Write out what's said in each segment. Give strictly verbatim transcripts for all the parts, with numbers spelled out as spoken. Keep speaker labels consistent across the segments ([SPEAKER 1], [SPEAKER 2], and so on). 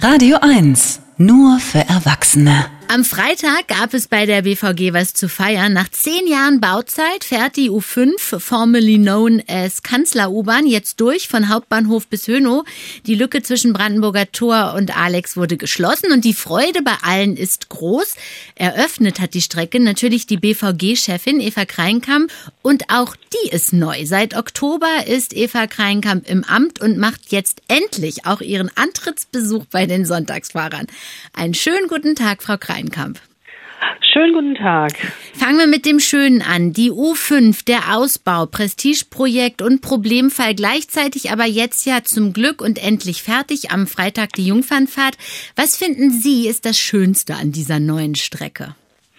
[SPEAKER 1] Radio eins, nur für Erwachsene.
[SPEAKER 2] Am Freitag gab es bei der B V G was zu feiern. Nach zehn Jahren Bauzeit fährt die U fünf, formerly known as Kanzler-U-Bahn, jetzt durch von Hauptbahnhof bis Hönow. Die Lücke zwischen Brandenburger Tor und Alex wurde geschlossen und die Freude bei allen ist groß. Eröffnet hat die Strecke natürlich die B V G-Chefin Eva Kreinkamp und auch die ist neu. Seit Oktober ist Eva Kreinkamp im Amt und macht jetzt endlich auch ihren Antrittsbesuch bei den Sonntagsfahrern. Einen schönen guten Tag, Frau Kreinkamp.
[SPEAKER 3] Schönen guten Tag.
[SPEAKER 2] Fangen wir mit dem Schönen an. Die U fünf, der Ausbau, Prestigeprojekt und Problemfall gleichzeitig, aber jetzt ja zum Glück und endlich fertig. Am Freitag die Jungfernfahrt. Was finden Sie ist das Schönste an dieser neuen Strecke?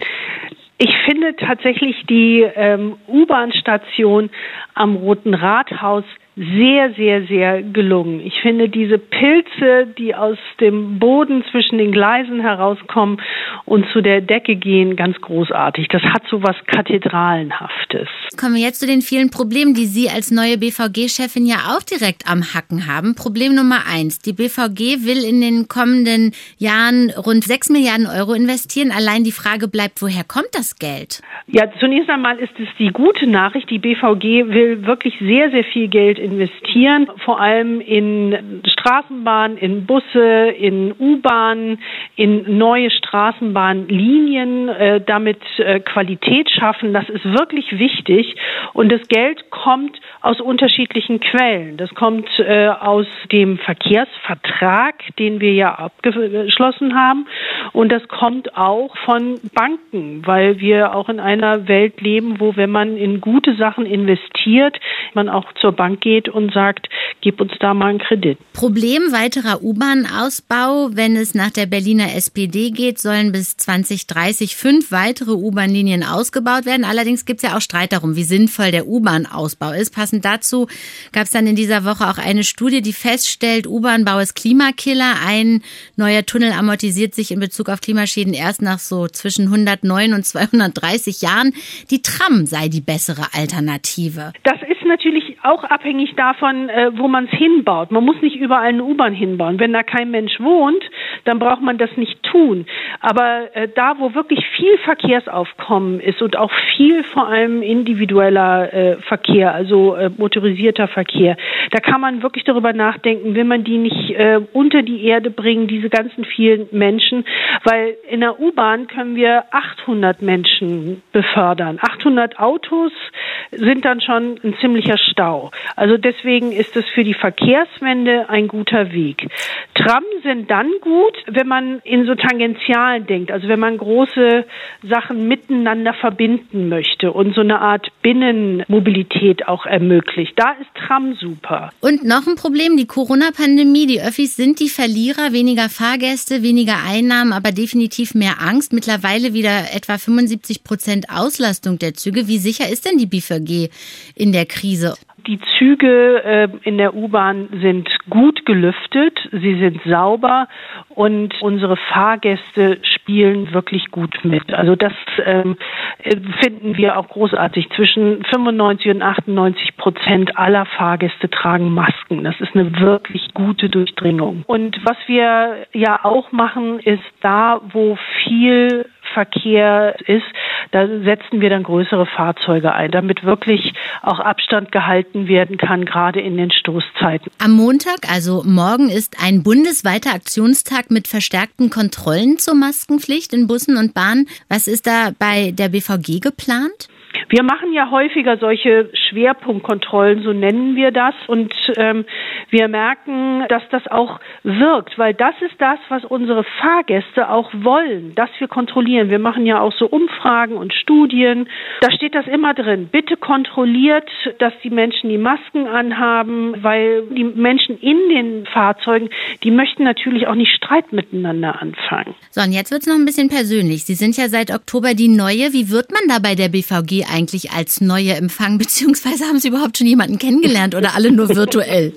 [SPEAKER 3] Ich finde tatsächlich die ähm, U-Bahn-Station am Roten Rathaus sehr, sehr, sehr gelungen. Ich finde diese Pilze, die aus dem Boden zwischen den Gleisen herauskommen und zu der Decke gehen, ganz großartig. Das hat so was Kathedralenhaftes.
[SPEAKER 2] Kommen wir jetzt zu den vielen Problemen, die Sie als neue B V G-Chefin ja auch direkt am Hacken haben. Problem Nummer eins. Die B V G will in den kommenden Jahren rund sechs Milliarden Euro investieren. Allein die Frage bleibt, woher kommt das Geld?
[SPEAKER 3] Ja, zunächst einmal ist es die gute Nachricht. Die B V G will wirklich sehr, sehr viel Geld investieren, vor allem in Straßenbahnen, in Busse, in U-Bahnen, in neue Straßenbahnlinien, äh, damit äh, Qualität schaffen. Das ist wirklich wichtig und das Geld kommt aus unterschiedlichen Quellen. Das kommt äh, aus dem Verkehrsvertrag, den wir ja abgeschlossen haben, und das kommt auch von Banken, weil wir auch in einer Welt leben, wo, wenn man in gute Sachen investiert, man auch zur Bank geht und sagt, gib uns da mal einen Kredit.
[SPEAKER 2] Problem weiterer U-Bahn-Ausbau. Wenn es nach der Berliner S P D geht, sollen bis zwanzig dreißig fünf weitere U-Bahn-Linien ausgebaut werden. Allerdings gibt es ja auch Streit darum, wie sinnvoll der U-Bahn-Ausbau ist. Passend dazu gab es dann in dieser Woche auch eine Studie, die feststellt, U-Bahn-Bau ist Klimakiller. Ein neuer Tunnel amortisiert sich in Bezug auf Klimaschäden erst nach so zwischen hundertneun und zweihundertdreißig Jahren. Die Tram sei die bessere Alternative.
[SPEAKER 3] Das ist natürlich auch abhängig davon, wo man es hinbaut. Man muss nicht überall eine U-Bahn hinbauen. Wenn da kein Mensch wohnt, dann braucht man das nicht tun. Aber äh, da, wo wirklich viel Verkehrsaufkommen ist und auch viel vor allem individueller äh, Verkehr, also äh, motorisierter Verkehr, da kann man wirklich darüber nachdenken, will man die nicht äh, unter die Erde bringen, diese ganzen vielen Menschen, weil in der U-Bahn können wir achthundert Menschen befördern. achthundert Autos sind dann schon ein ziemlicher Stau. Also deswegen ist es für die Verkehrswende ein guter Weg. Tram sind dann gut, wenn man in so Tangentialen denkt, also wenn man große Sachen miteinander verbinden möchte und so eine Art Binnenmobilität auch ermöglicht. Da ist Tram super.
[SPEAKER 2] Und noch ein Problem, die Corona-Pandemie. Die Öffis sind die Verlierer, weniger Fahrgäste, weniger Einnahmen, aber definitiv mehr Angst. Mittlerweile wieder etwa fünfundsiebzig Prozent Auslastung der Züge. Wie sicher ist denn die B V G in der Krise?
[SPEAKER 3] Die Züge äh, in der U-Bahn sind gut gelüftet, sie sind sauber und unsere Fahrgäste spielen wirklich gut mit. Also das ähm, finden wir auch großartig. Zwischen fünfundneunzig und achtundneunzig Prozent aller Fahrgäste tragen Masken. Das ist eine wirklich gute Durchdringung. Und was wir ja auch machen, ist da, wo viel Verkehr ist, da setzen wir dann größere Fahrzeuge ein, damit wirklich auch Abstand gehalten werden kann, gerade in den Stoßzeiten.
[SPEAKER 2] Am Montag, also morgen, ist ein bundesweiter Aktionstag mit verstärkten Kontrollen zur Maskenpflicht in Bussen und Bahnen. Was ist da bei der B V G geplant?
[SPEAKER 3] Wir machen ja häufiger solche Schwerpunktkontrollen, so nennen wir das. Und ähm, wir merken, dass das auch wirkt, weil das ist das, was unsere Fahrgäste auch wollen, dass wir kontrollieren. Wir machen ja auch so Umfragen und Studien. Da steht das immer drin. Bitte kontrolliert, dass die Menschen die Masken anhaben, weil die Menschen in den Fahrzeugen, die möchten natürlich auch nicht Streit miteinander anfangen.
[SPEAKER 2] So, und jetzt wird's noch ein bisschen persönlich. Sie sind ja seit Oktober die Neue. Wie wird man da bei der B V G eigentlich als Neue empfangen? Beziehungsweise haben Sie überhaupt schon jemanden kennengelernt oder alle nur virtuell?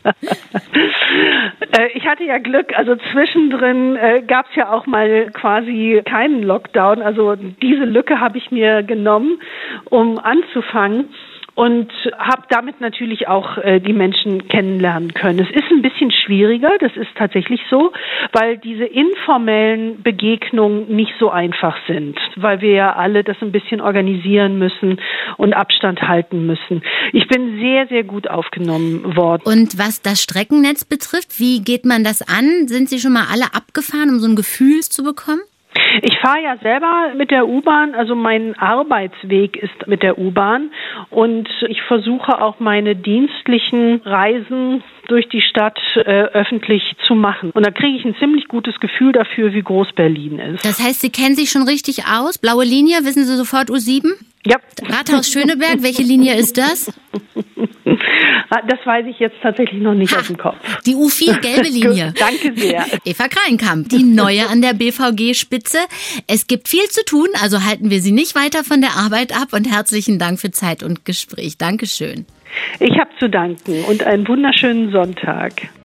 [SPEAKER 3] Ich hatte ja Glück, also zwischendrin äh, gab es ja auch mal quasi keinen Lockdown. Also diese Lücke habe ich mir genommen, um anzufangen. und habe damit natürlich auch äh, die Menschen kennenlernen können. Es ist ein bisschen schwieriger, das ist tatsächlich so, weil diese informellen Begegnungen nicht so einfach sind, weil wir ja alle das ein bisschen organisieren müssen und Abstand halten müssen. Ich bin sehr, sehr gut aufgenommen worden.
[SPEAKER 2] Und was das Streckennetz betrifft, wie geht man das an? Sind Sie schon mal alle abgefahren, um so ein Gefühl zu bekommen?
[SPEAKER 3] Ich fahre ja selber mit der U-Bahn, also mein Arbeitsweg ist mit der U-Bahn und ich versuche auch meine dienstlichen Reisen durch die Stadt äh, öffentlich zu machen. Und da kriege ich ein ziemlich gutes Gefühl dafür, wie groß Berlin ist.
[SPEAKER 2] Das heißt, Sie kennen sich schon richtig aus? Blaue Linie, wissen Sie sofort U sieben?
[SPEAKER 3] Ja.
[SPEAKER 2] Rathaus Schöneberg, welche Linie ist das?
[SPEAKER 3] Das weiß ich jetzt tatsächlich noch nicht
[SPEAKER 2] ha,
[SPEAKER 3] aus dem Kopf.
[SPEAKER 2] Die U vier, gelbe Linie.
[SPEAKER 3] Danke sehr.
[SPEAKER 2] Eva Kreinkamp, die Neue an der B V G-Spitze. Es gibt viel zu tun, also halten wir Sie nicht weiter von der Arbeit ab und herzlichen Dank für Zeit und Gespräch. Dankeschön.
[SPEAKER 3] Ich habe zu danken und einen wunderschönen Sonntag.